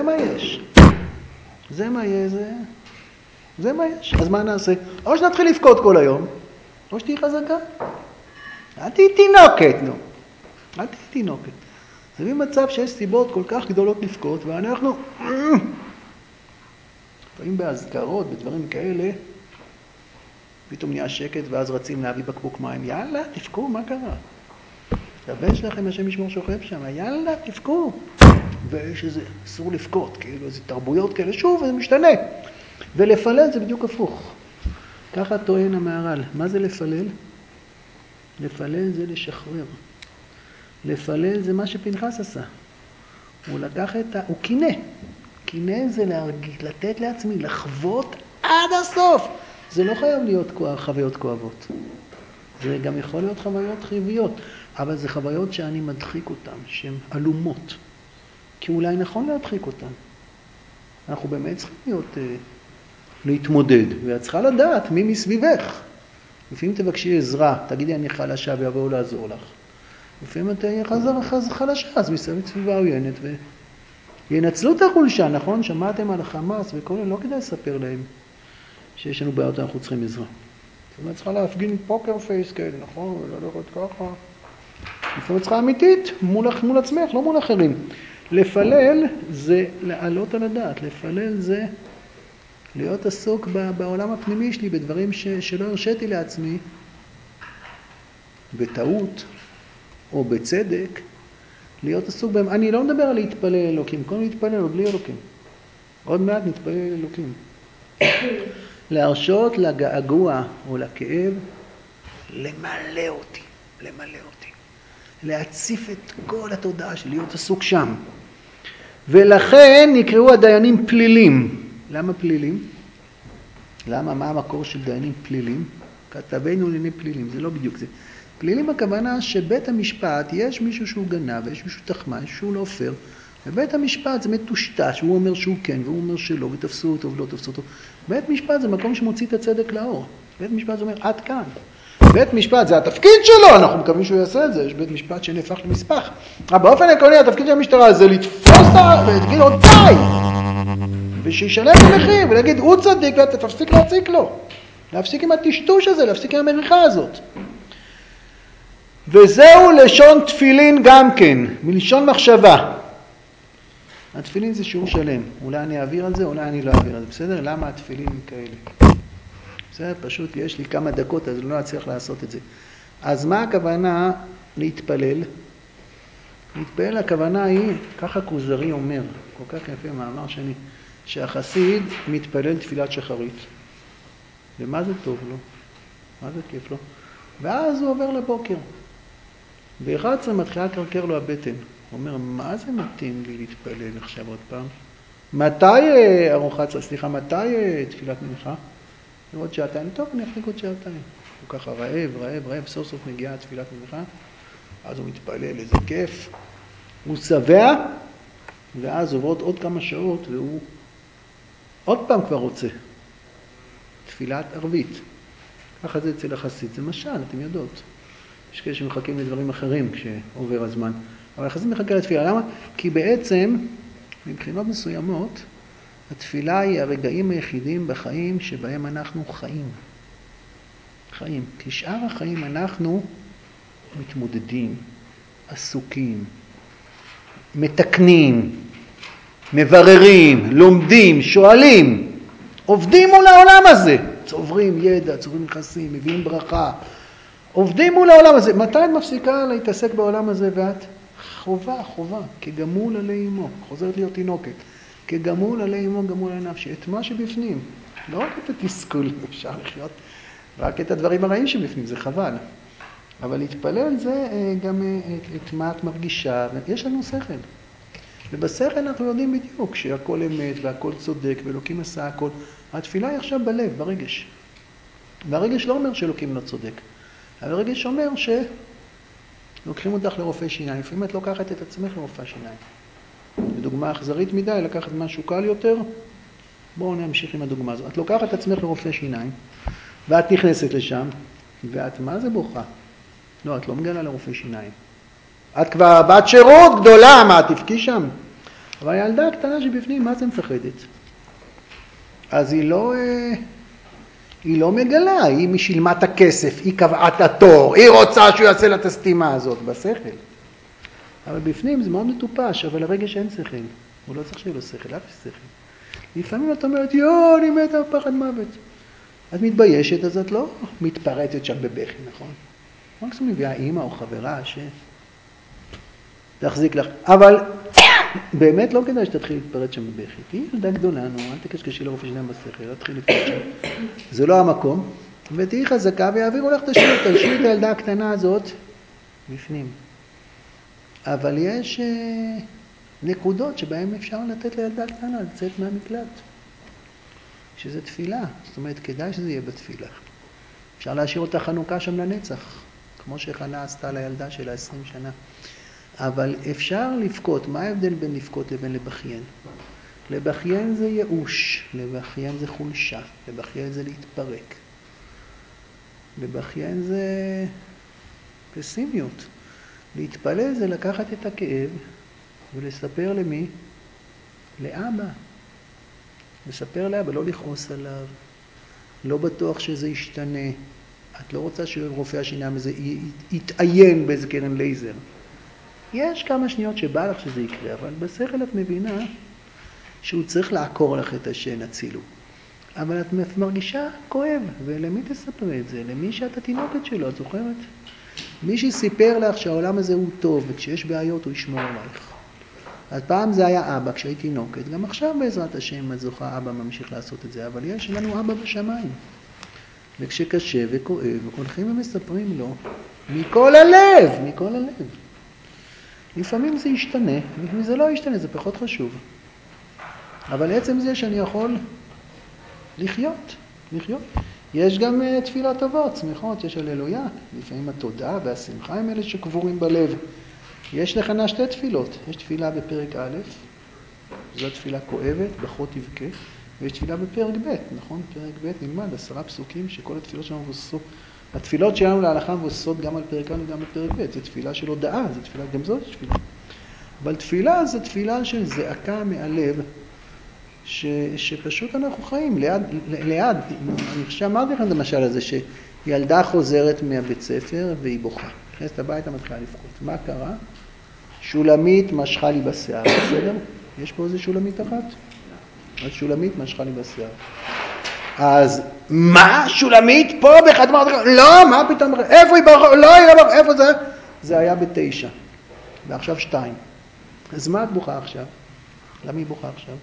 מה יש. אז מה נעשה? או שנתחיל לבכות כל היום, או שתהי חזקה. אל תהי תינוקת, נו. זה במצב שיש סיבות כל כך גדולות לבכות, ואנחנו לפעמים בהזכרות, בדברים כאלה, פתאום נהיה שקט, ואז רצים להביא בקבוק מים. יאללה, תבכו, מה קרה? הבן שלכם, השם ישמור שוכב שם, יאללה, תבכו. ויש איזה, אסור לבכות, כאילו איזה תרבויות כאלה, שוב, זה משתנה. ולפלל זה בדיוק הפוך. ככה טוען המהר"ל. מה זה לפלל? לפלל זה לשחרר. לפלל זה מה שפנחס עשה. הוא לקח הוא קינא. קינא זה לתת לעצמי, לחוות עד הסוף. זה לא חייב להיות חוויות כואבות. זה גם יכול להיות חוויות חיוביות, אבל זה חוויות שאני מדחיק אותן, שהן אלומות. כי אולי נכון להדחיק אותן. אנחנו באמת צריכים להתמודד, ואת צריכה לדעת מי מסביבך. לפעמים תבקשי עזרה, תגידי אני חלשה ויבואו לעזור לך. לפעמים את תהיה חלשה, אז מסביב סביבה עוינת וינצלו את החולשה, נכון? שמעתם על החמאס וכל זה, לא כדאי לספר להם שיש לנו בעיות, אנחנו צריכים עזרה. זאת אומרת, צריכה להפגין פוקר פייס כאלה, נכון? ולא לראות ככה. לפעמים צריכה אמיתית, מול עצמך, לא מול אחרים. לפלל זה לעלות על הדעת, לפלל זה להיות עסוק בעולם הפנימי שלי, בדברים שלא הרשיתי לעצמי, בטעות או בצדק, להיות עסוק בהם. אני לא מדבר על להתפלל אלוקים, קודם להתפלל או בלי אלוקים. עוד מעט נתפלל אלוקים. להרשות לגעגוע או לכאב למלא אותי, להציף את כל התודעה שלי, להיות עסוק שם. ולכן נקראו הדיינים פלילים. למה פלילים? מה המקור של דיינים פלילים? כתבנו לענייני פלילים, זה לא בדיוק זה. פלילים הכוונה שבית המשפט, יש מישהו שהוא גנב, יש מישהו תחמן, יש שהוא לא עופר, ובית המשפט זה מטושטש, הוא אומר שהוא כן, והוא אומר שלא, ותפסו אותו ולא תפסו אותו. בית משפט זה מקום שמוציא את הצדק לאור. בית משפט זה אומר, עד כאן. בית משפט זה התפקיד שלו, אנחנו מקווים שהוא יעשה את זה, יש בית משפט שנהפך למספח. אבל באופן עקרוני התפקיד של המשטרה זה לתפוס ולהגיד לו די, ושישלם במחיר ולהגיד הוא צדיק ואתה תפסיק להציק לו. להפסיק עם הטשטוש הזה, להפסיק עם המריחה הזאת. וזהו לשון תפילין גם כן, מלשון מחשבה. התפילין זה שיעור שלם, אולי אני אעביר על זה, אולי אני לא אעביר על זה, בסדר? למה התפילין כאלה? בסדר, פשוט יש לי כמה דקות, אז לא אצליח לעשות את זה. אז מה הכוונה להתפלל? להתפלל הכוונה היא, ככה כוזרי אומר, כל כך יפה מאמר שני, שהחסיד מתפלל תפילת שחרית. ומה זה טוב לו? מה זה כיף לו? ואז הוא עובר לבוקר. ב-11 מתחילה לקרקר לו הבטן. הוא אומר, מה זה מתאים לי להתפלל עכשיו עוד פעם? מתי מתי תפילת מנחה? עוד שעתיים, טוב, אני אחליק עוד שעתיים. הוא ככה רעב, סוף סוף מגיעה תפילת מנחה, אז הוא מתפלל, איזה כיף. הוא שבע, ואז עוברות עוד כמה שעות, והוא עוד פעם כבר רוצה. תפילת ערבית. ככה זה אצל החסיד, זה משל, אתם יודעות. יש כאלה שמחכים לדברים אחרים כשעובר הזמן. אבל החסיד מחכה לתפילה. למה? כי בעצם, מבחינות מסוימות, התפילה היא הרגעים היחידים בחיים שבהם אנחנו חיים. חיים. כי שאר החיים אנחנו מתמודדים, עסוקים, מתקנים, מבררים, לומדים, שואלים, עובדים מול העולם הזה. צוברים ידע, צוברים נכסים, מביאים ברכה. עובדים מול העולם הזה. מתי את מפסיקה להתעסק בעולם הזה ואת? חובה, כגמול עלי אמו. חוזרת להיות תינוקת. כגמול עלי אמו, גמול עלי נפשי. את מה שבפנים. לא רק את התסכול, אפשר לחיות. רק את הדברים הרעים שבפנים, זה חבל. אבל להתפלל זה גם את מה את מרגישה. יש לנו שכל. ובשכל אנחנו יודעים בדיוק שהכל אמת והכל צודק ואלוקים עשה הכל. התפילה היא עכשיו בלב, ברגש. והרגש לא אומר שאלוקים לא צודק. אבל הרגש אומר שלוקחים אותך לרופא שיניים. לפעמים את לוקחת את עצמך לרופא שיניים. בדוגמה אכזרית מדי, לקחת משהו קל יותר. בואו נמשיך עם הדוגמה הזאת. את לוקחת את עצמך לרופא שיניים, ואת נכנסת לשם, ואת מה זה בוכה? לא, את לא מגלה לרופא שיניים. את כבר בת שירות גדולה, מה, תפקי שם? אבל הילדה הקטנה שבפנים, מה זה מפחדת? אז היא לא מגלה, היא משילמה את הכסף, היא קבעה את התור, היא רוצה שהוא יעשה לה את הסתימה הזאת בשכל. אבל בפנים זה מאוד מטופש, אבל הרגש אין שכל. הוא לא צריך שיהיה לו שכל, אף שכל. לפעמים את אומרת, אני מתה בפחד מוות. את מתביישת, אז את לא מתפרצת שם בבכי, נכון? מקסימום מביאה אימא או חברה תחזיק לך. אבל באמת לא כדאי שתתחיל להתפרץ שם בבכי. היא ילדה גדולה, אל תקשקשי לרופא שיניים בשכל, לא תתחיל להתפרץ שם. זה לא המקום. ותהי חזקה ויעבירו לך את השיעור, תשאיר את הילדה הקטנה הזאת בפנים. אבל יש נקודות שבהן אפשר לתת לילדה הקטנה לצאת מהמקלט. שזה תפילה, זאת אומרת כדאי שזה יהיה בתפילה. אפשר להשאיר אותה חנוכה שם לנצח, כמו שחנה עשתה לילדה שלה 20 שנה. אבל אפשר לבכות, מה ההבדל בין לבכות לבין לבכיין? לבכיין זה ייאוש, לבכיין זה חולשה, לבכיין זה להתפרק. לבכיין זה פסימיות. להתפלל זה לקחת את הכאב ולספר למי? לאבא. לספר לאבא, לא לכעוס עליו. לא בטוח שזה ישתנה. את לא רוצה שרופא השיניים הזה יתעיין באיזה קרן לייזר. יש כמה שניות שבא לך שזה יקרה, אבל בשכל את מבינה שהוא צריך לעקור לך את השן הצילו. אבל את מרגישה כואב, ולמי תספר את זה? למי שאת התינוקת שלו, את זוכרת? מי שסיפר לך שהעולם הזה הוא טוב, וכשיש בעיות הוא ישמור עלייך. אז פעם זה היה אבא כשהייתי תינוקת, גם עכשיו בעזרת השם את זוכה אבא ממשיך לעשות את זה, אבל יש לנו אבא בשמיים. וכשקשה וכואב, הולכים ומספרים לו, מכל הלב, מכל הלב. לפעמים זה ישתנה, לפעמים זה לא ישתנה, זה פחות חשוב. אבל עצם זה שאני יכול לחיות. יש גם תפילה טובות, שמחות, יש הללויה. לפעמים התודה והשמחה הם אלה שקבורים בלב. יש לכנה שתי תפילות. יש תפילה בפרק א', זו תפילה כואבת, בכה תבכה. ויש תפילה בפרק ב', נכון? פרק ב' נלמד 10 פסוקים שכל התפילות שלנו מבוססות. התפילות שלנו להלכה מבוססות גם על פרק א' וגם בפרק ב'. זו תפילה של הודעה, זו תפילה, גם זאת תפילה. אבל תפילה זו תפילה של זעקה מהלב, שפשוט אנחנו חיים ליד. אני חושב שאמרתי לכם את המשל הזה, שילדה חוזרת מהבית ספר והיא בוכה. נכנסת הביתה מתחילה לבכות. מה קרה? שולמית משכה לי בשיער, בסדר? יש פה איזה שולמית אחת? אז שולמית משכה לי בשיער. אז מה? שולמית פה בחדמה? לא, מה פתאום? איפה היא ברחוב? לא, היא לא ברחוב. איפה זה? זה היה ב9. ועכשיו 2. אז מה את בוכה עכשיו? למה היא בוכה עכשיו?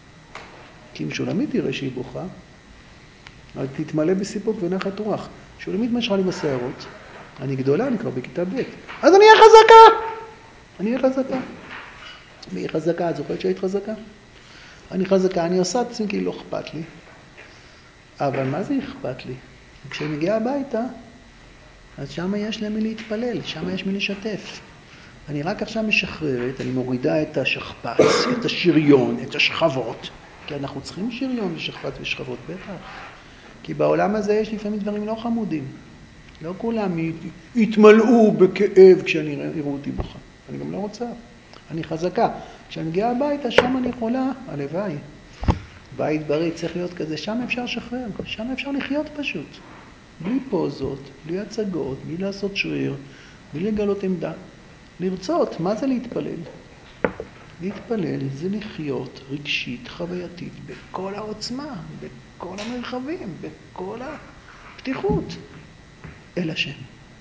כי אם שולמית תראה שהיא בוכה, אז תתמלא בסיפוק ונחת רוח. שולמית משכה לי בשערות. אני גדולה, אני כבר בכיתה ב'. אז אני אהיה חזקה! אני אהיה חזקה. והיא חזקה, את זוכרת שהיית חזקה? אני חזקה, אני עושה את עצמי כי לא אכפת לי. אבל מה זה אכפת לי? כשאני מגיעה הביתה, אז שם יש למי להתפלל, שם יש מי לשתף. אני רק עכשיו משחררת, אני מורידה את השכפ"ץ, את השריון, את השכבות. כי אנחנו צריכים שריון ושכפ"ץ ושכבות, בטח. כי בעולם הזה יש לפעמים דברים לא חמודים. לא כולם יתמלאו בכאב כשאני יראו אותי בוכה. אני גם לא רוצה. אני חזקה. כשאני מגיעה הביתה, שם אני יכולה, הלוואי. בית בריא צריך להיות כזה, שם אפשר לשחרר, שם אפשר לחיות פשוט. בלי פוזות, בלי הצגות, בלי לעשות שריר, בלי לגלות עמדה. לרצות, מה זה להתפלל? להתפלל זה לחיות רגשית, חווייתית, בכל העוצמה, בכל המרחבים, בכל הפתיחות. אל השם.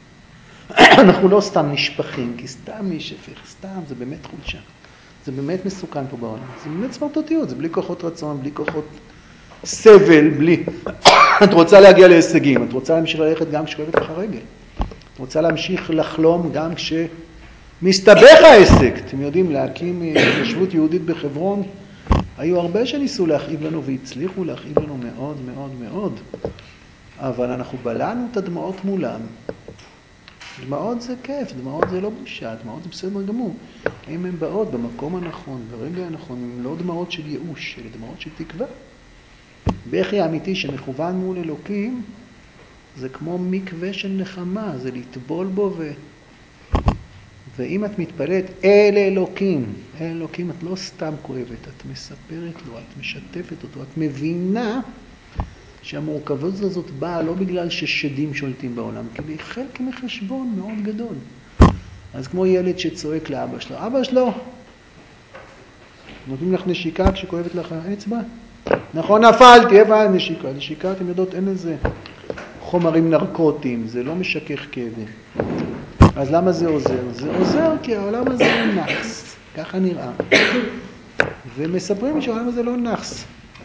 אנחנו לא סתם נשפכים, כי סתם מי שפך, סתם, זה באמת חולשה. זה באמת מסוכן פה בעולם. זה באמת סמרטוטיות, זה בלי כוחות רצון, בלי כוחות סבל, בלי... את רוצה להגיע להישגים, את רוצה להמשיך ללכת גם כשכואבת לך רגל. את רוצה להמשיך לחלום גם כשמסתבך העסק. אתם יודעים, להקים התיישבות יהודית בחברון, היו הרבה שניסו להכאיב לנו והצליחו להכאיב לנו מאוד מאוד מאוד. אבל אנחנו בלענו את הדמעות מולם. דמעות זה כיף, דמעות זה לא בושה, דמעות זה בסדר גמור. אם הן באות במקום הנכון, ברגע הנכון, הן לא דמעות של ייאוש, אלא דמעות של תקווה. בכי האמיתי שמכוון מול אלוקים, זה כמו מקווה של נחמה, זה לטבול בו ואם את מתפלאת אל אלוקים, את לא סתם כואבת, את מספרת לו, את משתפת אותו, את מבינה שהמורכבות הזאת באה לא בגלל ששדים שולטים בעולם, כי חלק מחשבון מאוד גדול. אז כמו ילד שצועק לאבא שלו, אבא שלו, נותנים לך נשיקה כשכואבת לך האצבע? נכון, נפלתי, איפה הנשיקה? נשיקה, אתם יודעות, אין איזה חומרים נרקוטיים, זה לא משכך כאבים. אז למה זה עוזר? זה עוזר כי העולם הזה לא נחס, ככה נראה. ומספרים שהעולם הזה לא נחס.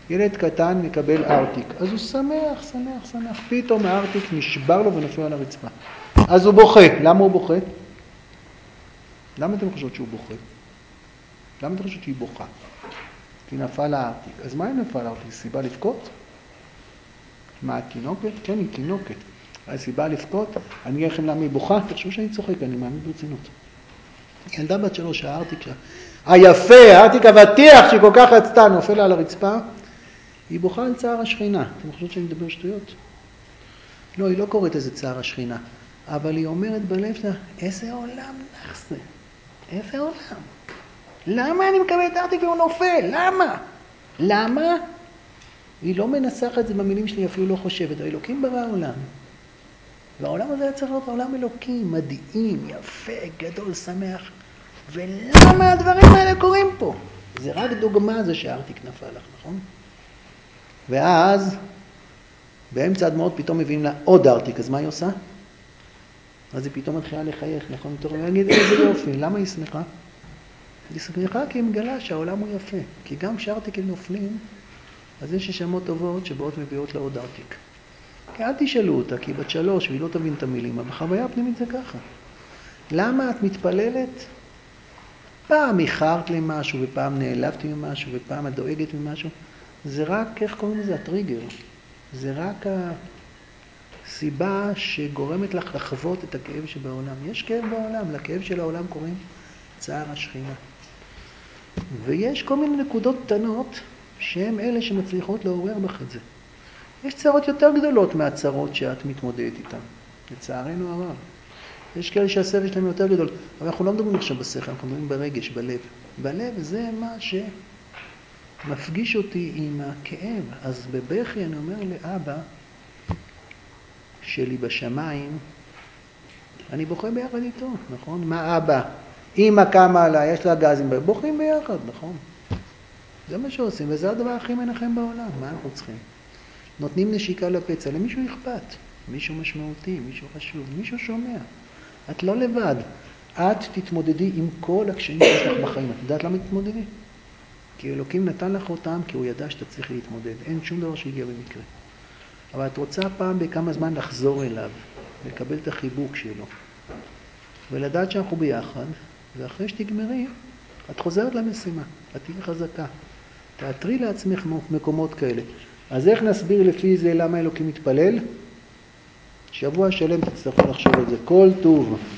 ילד קטן מקבל ארטיק, אז הוא שמח. פתאום הארטיק נשבר לו ונופל על הרצפה. אז הוא בוכה. למה הוא בוכה? למה אתם חושבות שהוא בוכה? למה אתם חושבות שהיא בוכה? כי נפל הארטיק. אז מה אם נפל הארטיק? סיבה לבכות? מה, תינוקת? כן, היא תינוקת. הסיבה לבכות? אני אגיד לכם למה היא בוכה? תחשבו שאני צוחק, אני מאמין ברצינות. ילדה בת 3, הארטיק שלה. היפה, הארטיק אבטיח שהיא כל כך רצתה, נופל על הרצפה. היא בוכה על צער השכינה. אתם חושבות שאני מדבר שטויות? לא, היא לא קוראת איזה צער השכינה. אבל היא אומרת בלב שלה, איזה עולם נח זה? איזה עולם? למה אני מקבלת ארטיק והוא נופל? למה? למה? היא לא מנסחת את זה במילים שלי, אפילו לא חושבת. האלוקים ברא העולם. והעולם הזה היה צריך להיות עולם אלוקים, מדהים, יפה, גדול, שמח. ולמה הדברים האלה קורים פה? זה רק דוגמה זה שהארטיק נפל לך, נכון? ואז, באמצע הדמעות פתאום מביאים לה עוד ארטיק, אז מה היא עושה? אז היא פתאום מתחילה לחייך, נכון? היא להגיד, איזה יופי, למה היא שמחה? היא שמחה כי היא מגלה שהעולם הוא יפה. כי גם כשארטיקים נופלים, אז יש שמות טובות שבאות מביאות לה עוד ארטיק. כי אל תשאלו אותה, כי היא בת 3 והיא לא תבין את המילים, אבל בחוויה הפנימית זה ככה. למה את מתפללת? פעם איחרת למשהו, ופעם נעלבתי ממשהו, ופעם את דואגת ממשהו. זה רק, איך קוראים לזה? הטריגר. זה רק הסיבה שגורמת לך לחוות את הכאב שבעולם. יש כאב בעולם, לכאב של העולם קוראים צער השכינה. ויש כל מיני נקודות קטנות שהן אלה שמצליחות לעורר בך את זה. יש צרות יותר גדולות מהצרות שאת מתמודדת איתן, לצערנו הרב. יש כאלה שהסבל שלהם יותר גדול, אבל אנחנו לא מדברים עכשיו בשכל, אנחנו מדברים ברגש, בלב. בלב זה מה שמפגיש אותי עם הכאב. אז בבכי אני אומר לאבא שלי בשמיים, אני בוכה ביחד איתו, נכון? מה אבא? אמא קמה עליי, יש לה גזים, בוכים ביחד, נכון? זה מה שעושים, וזה הדבר הכי מנחם בעולם. מה אנחנו צריכים? נותנים נשיקה לפצע, למישהו אכפת, מישהו משמעותי, מישהו חשוב, מישהו שומע. את לא לבד. את תתמודדי עם כל הקשיים שיש לך בחיים. את יודעת למה תתמודדי? כי אלוקים נתן לך אותם, כי הוא ידע שאתה צריך להתמודד. אין שום דבר שהגיע במקרה. אבל את רוצה פעם בכמה זמן לחזור אליו, לקבל את החיבוק שלו, ולדעת שאנחנו ביחד, ואחרי שתגמרי, את חוזרת למשימה. את תהיה חזקה. תאתרי לעצמך מקומות כאלה. אז איך נסביר לפי זה למה אלוקים מתפלל? שבוע שלם תצטרכו לחשוב על זה. כל טוב.